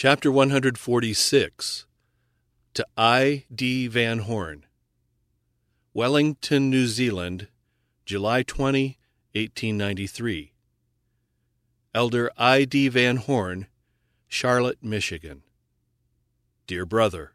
Chapter 146. To I. D. Van Horn. Wellington, New Zealand, July 20, 1893. Elder I. D. Van Horn, Charlotte, Michigan. Dear Brother,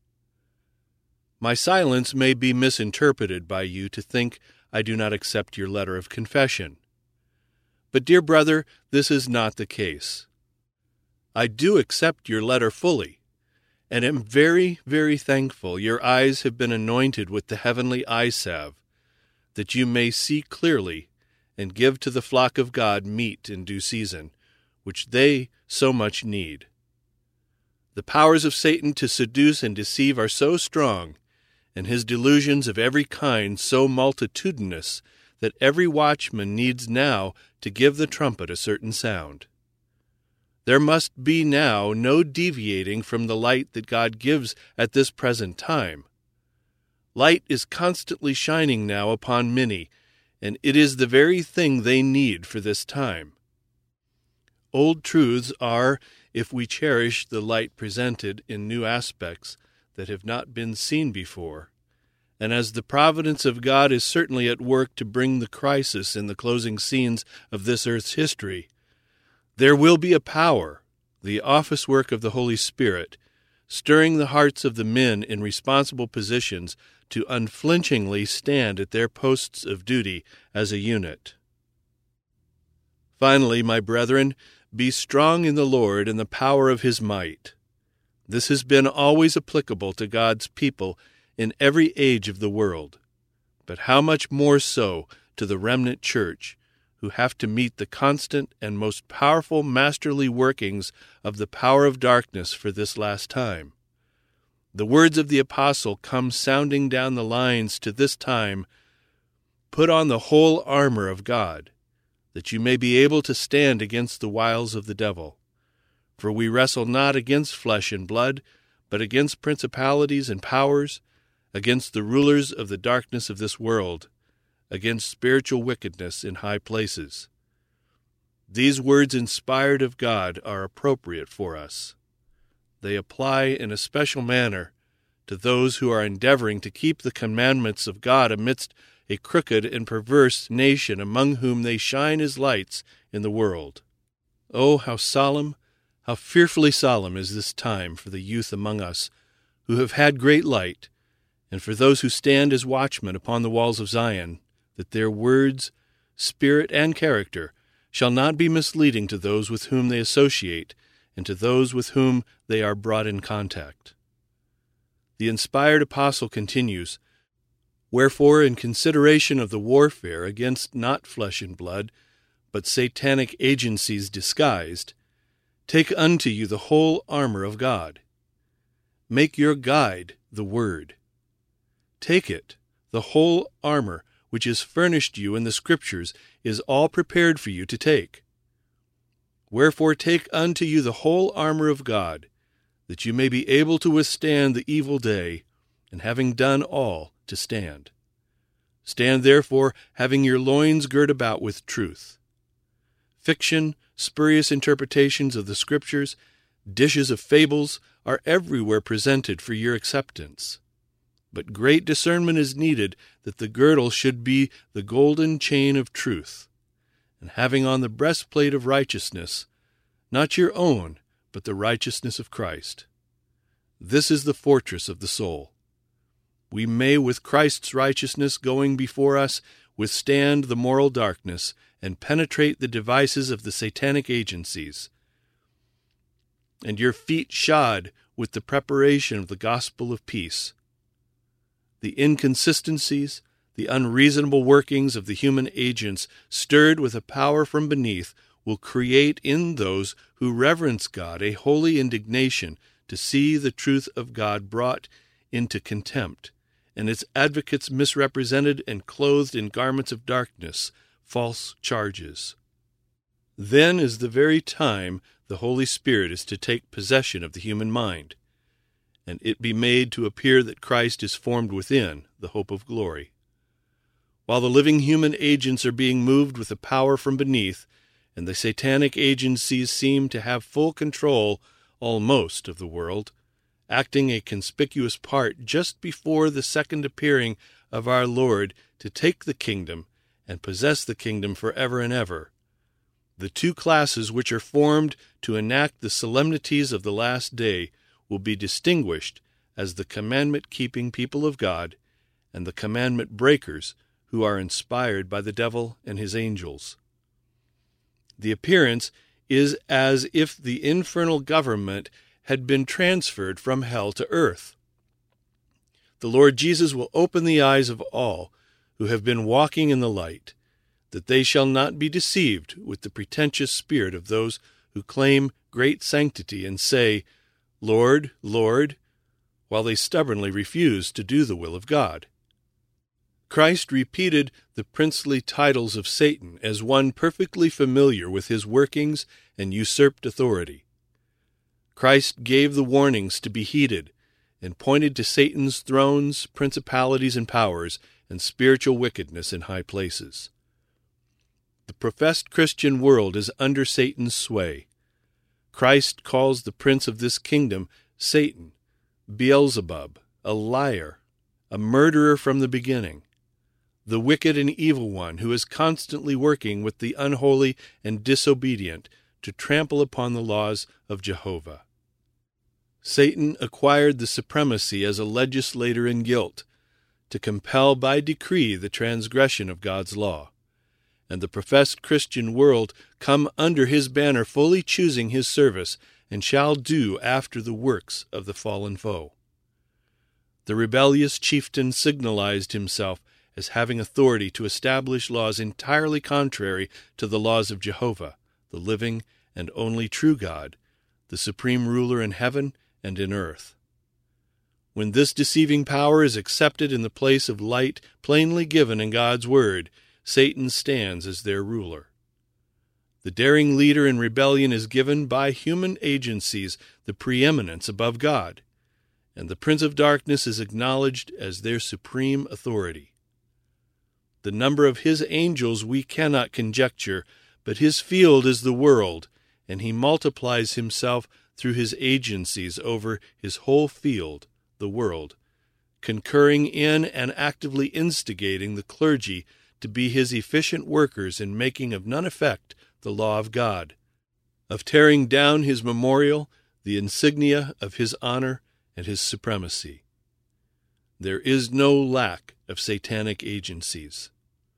my silence may be misinterpreted by you to think I do not accept your letter of confession. But, dear brother, this is not the case. I do accept your letter fully, and am very, very thankful your eyes have been anointed with the heavenly eye salve, that you may see clearly and give to the flock of God meat in due season, which they so much need. The powers of Satan to seduce and deceive are so strong, and his delusions of every kind so multitudinous, that every watchman needs now to give the trumpet a certain sound. There must be now no deviating from the light that God gives at this present time. Light is constantly shining now upon many, and it is the very thing they need for this time. Old truths are, if we cherish the light presented in new aspects that have not been seen before, and as the providence of God is certainly at work to bring the crisis in the closing scenes of this earth's history, there will be a power, the office work of the Holy Spirit, stirring the hearts of the men in responsible positions to unflinchingly stand at their posts of duty as a unit. Finally, my brethren, be strong in the Lord and the power of his might. This has been always applicable to God's people in every age of the world, but how much more so to the remnant church, who have to meet the constant and most powerful masterly workings of the power of darkness for this last time. The words of the apostle come sounding down the lines to this time, "Put on the whole armor of God, that you may be able to stand against the wiles of the devil. For we wrestle not against flesh and blood, but against principalities and powers, against the rulers of the darkness of this world, against spiritual wickedness in high places." These words inspired of God are appropriate for us. They apply in a special manner to those who are endeavoring to keep the commandments of God amidst a crooked and perverse nation among whom they shine as lights in the world. Oh, how solemn, how fearfully solemn is this time for the youth among us who have had great light, and for those who stand as watchmen upon the walls of Zion, that their words, spirit, and character shall not be misleading to those with whom they associate and to those with whom they are brought in contact. The inspired apostle continues, "Wherefore, in consideration of the warfare against not flesh and blood, but satanic agencies disguised, take unto you the whole armor of God. Make your guide the Word. Take it, the whole armor which is furnished you in the Scriptures is all prepared for you to take. Wherefore take unto you the whole armor of God, that you may be able to withstand the evil day, and having done all, to stand. Stand therefore, having your loins girt about with truth." Fiction, spurious interpretations of the Scriptures, dishes of fables are everywhere presented for your acceptance. But great discernment is needed that the girdle should be the golden chain of truth, and having on the breastplate of righteousness, not your own, but the righteousness of Christ. This is the fortress of the soul. We may, with Christ's righteousness going before us, withstand the moral darkness and penetrate the devices of the satanic agencies. And your feet shod with the preparation of the gospel of peace. The inconsistencies, the unreasonable workings of the human agents, stirred with a power from beneath, will create in those who reverence God a holy indignation to see the truth of God brought into contempt, and its advocates misrepresented and clothed in garments of darkness, false charges. Then is the very time the Holy Spirit is to take possession of the human mind, and it be made to appear that Christ is formed within, the hope of glory. While the living human agents are being moved with a power from beneath, and the satanic agencies seem to have full control almost of the world, acting a conspicuous part just before the second appearing of our Lord to take the kingdom and possess the kingdom forever and ever. The two classes which are formed to enact the solemnities of the last day will be distinguished as the commandment-keeping people of God and the commandment-breakers who are inspired by the devil and his angels. The appearance is as if the infernal government had been transferred from hell to earth. The Lord Jesus will open the eyes of all who have been walking in the light, that they shall not be deceived with the pretentious spirit of those who claim great sanctity and say, Lord, Lord, while they stubbornly refuse to do the will of God. Christ repeated the princely titles of Satan as one perfectly familiar with his workings and usurped authority. Christ gave the warnings to be heeded and pointed to Satan's thrones, principalities and powers, and spiritual wickedness in high places. The professed Christian world is under Satan's sway. Christ calls the prince of this kingdom Satan, Beelzebub, a liar, a murderer from the beginning, the wicked and evil one who is constantly working with the unholy and disobedient to trample upon the laws of Jehovah. Satan acquired the supremacy as a legislator in guilt, to compel by decree the transgression of God's law, and the professed Christian world come under his banner fully choosing his service, and shall do after the works of the fallen foe. The rebellious chieftain signalized himself as having authority to establish laws entirely contrary to the laws of Jehovah, the living and only true God, the supreme ruler in heaven and in earth. When this deceiving power is accepted in the place of light plainly given in God's word, Satan stands as their ruler. The daring leader in rebellion is given by human agencies the preeminence above God, and the prince of darkness is acknowledged as their supreme authority. The number of his angels we cannot conjecture, but his field is the world, and he multiplies himself through his agencies over his whole field, the world, concurring in and actively instigating the clergy to be his efficient workers in making of none effect the law of God, of tearing down his memorial, the insignia of his honor and his supremacy. There is no lack of satanic agencies.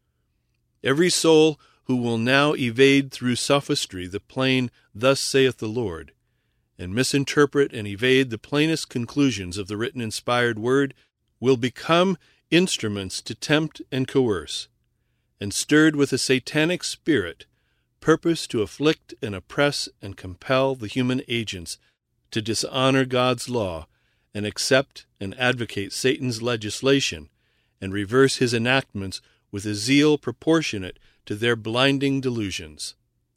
Every soul who will now evade through sophistry the plain "Thus saith the Lord," and misinterpret and evade the plainest conclusions of the written inspired word, will become instruments to tempt and coerce, and stirred with a satanic spirit, purpose to afflict and oppress and compel the human agents to dishonor God's law and accept and advocate Satan's legislation and reverse his enactments with a zeal proportionate to their blinding delusions.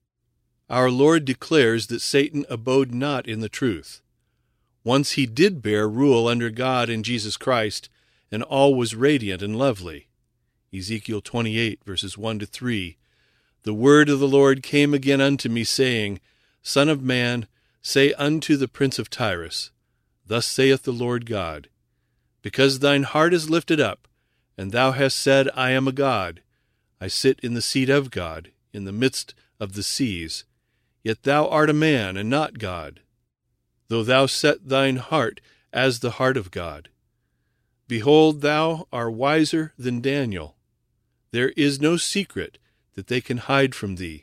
Our Lord declares that Satan abode not in the truth. Once he did bear rule under God in Jesus Christ, and all was radiant and lovely. Ezekiel 28, verses 1-3. The word of the Lord came again unto me, saying, Son of man, say unto the prince of Tyrus, Thus saith the Lord God, Because thine heart is lifted up, and thou hast said, I am a God, I sit in the seat of God, in the midst of the seas, yet thou art a man, and not God, though thou set thine heart as the heart of God. Behold, thou art wiser than Daniel. There is no secret that they can hide from thee.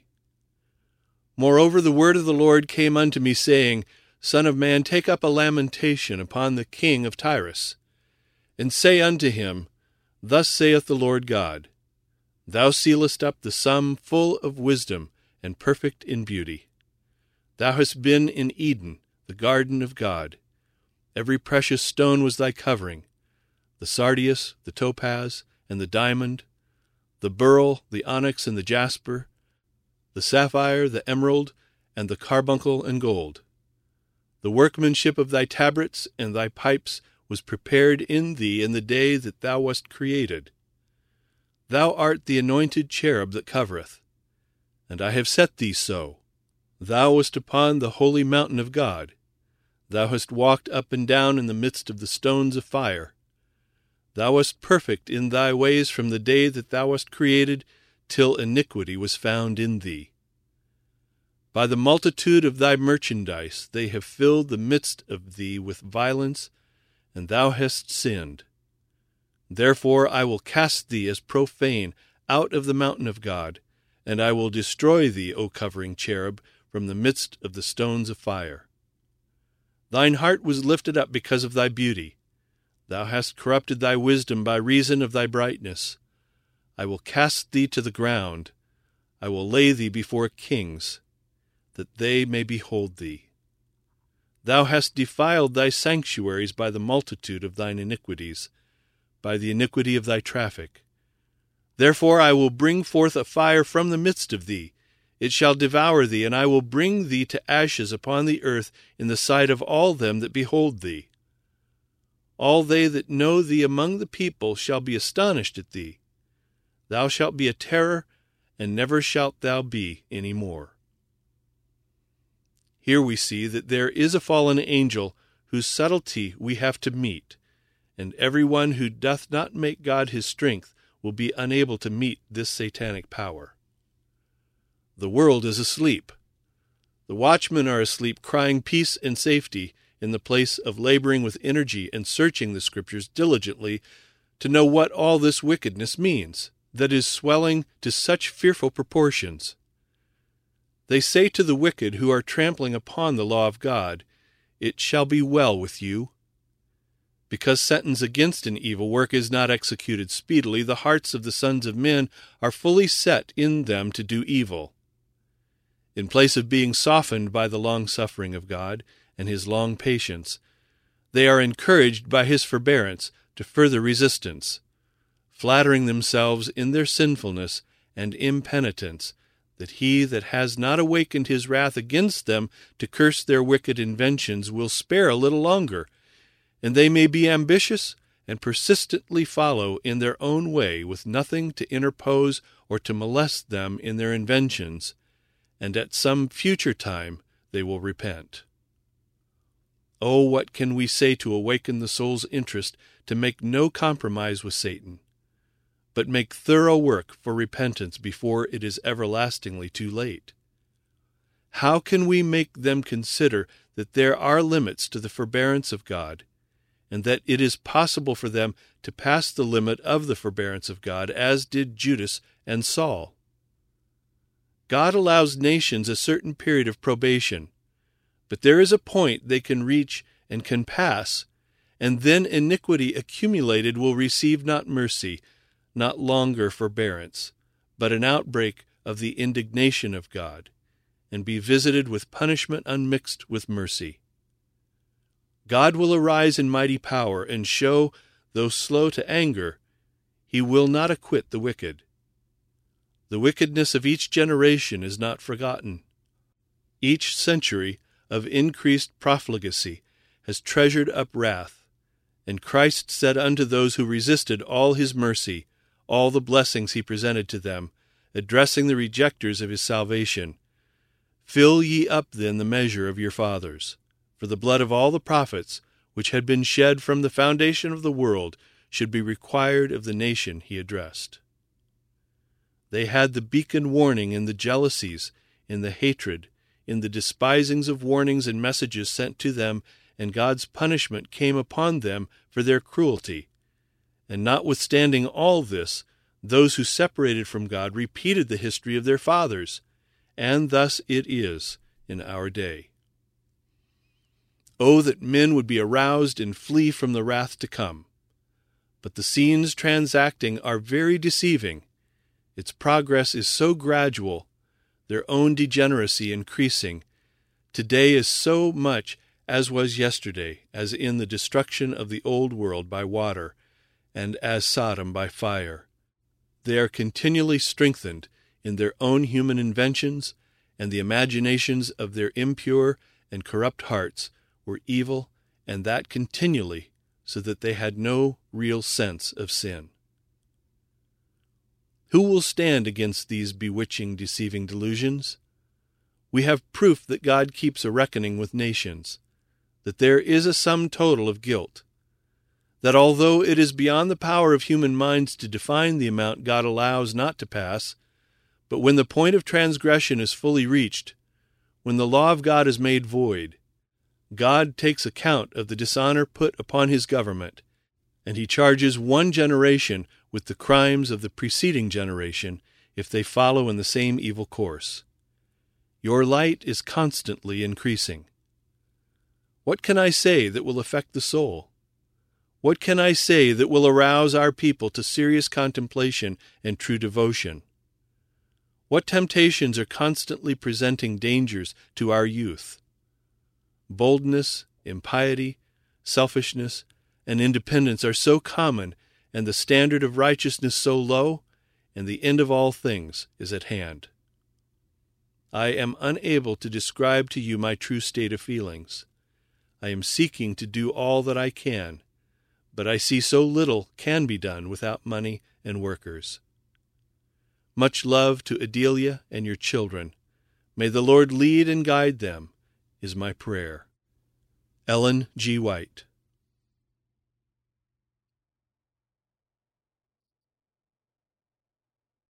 Moreover, the word of the Lord came unto me, saying, Son of man, take up a lamentation upon the king of Tyrus, and say unto him, Thus saith the Lord God, Thou sealest up the sum full of wisdom and perfect in beauty. Thou hast been in Eden, the garden of God. Every precious stone was thy covering, the sardius, the topaz, and the diamond, the beryl, the onyx, and the jasper, the sapphire, the emerald, and the carbuncle and gold. The workmanship of thy tabrets and thy pipes was prepared in thee in the day that thou wast created. Thou art the anointed cherub that covereth, and I have set thee so. Thou wast upon the holy mountain of God. Thou hast walked up and down in the midst of the stones of fire. Thou wast perfect in thy ways from the day that thou wast created, till iniquity was found in thee. By the multitude of thy merchandise they have filled the midst of thee with violence, and thou hast sinned. Therefore I will cast thee as profane out of the mountain of God, and I will destroy thee, O covering cherub, from the midst of the stones of fire. Thine heart was lifted up because of thy beauty. Thou hast corrupted thy wisdom by reason of thy brightness. I will cast thee to the ground. I will lay thee before kings, that they may behold thee. Thou hast defiled thy sanctuaries by the multitude of thine iniquities, by the iniquity of thy traffic. Therefore I will bring forth a fire from the midst of thee. It shall devour thee, and I will bring thee to ashes upon the earth in the sight of all them that behold thee. All they that know thee among the people shall be astonished at thee. Thou shalt be a terror, and never shalt thou be any more. Here we see that there is a fallen angel whose subtlety we have to meet, and every one who doth not make God his strength will be unable to meet this satanic power. The world is asleep. The watchmen are asleep, crying peace and safety, in the place of laboring with energy and searching the Scriptures diligently to know what all this wickedness means, that is swelling to such fearful proportions. They say to the wicked who are trampling upon the law of God, "It shall be well with you." Because sentence against an evil work is not executed speedily, the hearts of the sons of men are fully set in them to do evil. In place of being softened by the long-suffering of God and his long patience, they are encouraged by his forbearance to further resistance, flattering themselves in their sinfulness and impenitence that he that has not awakened his wrath against them to curse their wicked inventions will spare a little longer, and they may be ambitious and persistently follow in their own way with nothing to interpose or to molest them in their inventions, and at some future time they will repent. Oh, what can we say to awaken the soul's interest to make no compromise with Satan, but make thorough work for repentance before it is everlastingly too late? How can we make them consider that there are limits to the forbearance of God, and that it is possible for them to pass the limit of the forbearance of God, as did Judas and Saul? God allows nations a certain period of probation, but there is a point they can reach and can pass, and then iniquity accumulated will receive not mercy, not longer forbearance, but an outbreak of the indignation of God, and be visited with punishment unmixed with mercy. God will arise in mighty power and show, though slow to anger, he will not acquit the wicked. The wickedness of each generation is not forgotten. Each century of increased profligacy has treasured up wrath, and Christ said unto those who resisted all his mercy, all the blessings he presented to them, addressing the rejectors of his salvation, "Fill ye up then the measure of your fathers, for the blood of all the prophets, which had been shed from the foundation of the world, should be required of the nation he addressed." They had the beacon warning in the jealousies, in the hatred, in the despisings of warnings and messages sent to them, and God's punishment came upon them for their cruelty. And notwithstanding all this, those who separated from God repeated the history of their fathers, and thus it is in our day. Oh, that men would be aroused and flee from the wrath to come. But the scenes transacting are very deceiving. Its progress is so gradual, their own degeneracy increasing. Today is so much as was yesterday, as in the destruction of the old world by water, and as Sodom by fire. They are continually strengthened in their own human inventions, and the imaginations of their impure and corrupt hearts were evil, and that continually, so that they had no real sense of sin. Who will stand against these bewitching, deceiving delusions? We have proof that God keeps a reckoning with nations. that there is a sum total of guilt, that although it is beyond the power of human minds to define the amount God allows not to pass, but when the point of transgression is fully reached, when the law of God is made void, God takes account of the dishonor put upon his government, and he charges one generation with the crimes of the preceding generation if they follow in the same evil course. Your light is constantly increasing. What can I say that will affect the soul? What can I say that will arouse our people to serious contemplation and true devotion? What temptations are constantly presenting dangers to our youth? Boldness, impiety, selfishness, and independence are so common, and the standard of righteousness so low, and the end of all things is at hand. I am unable to describe to you my true state of feelings. I am seeking to do all that I can, but I see so little can be done without money and workers. Much love to Adelia and your children. May the Lord lead and guide them, is my prayer. Ellen G. White.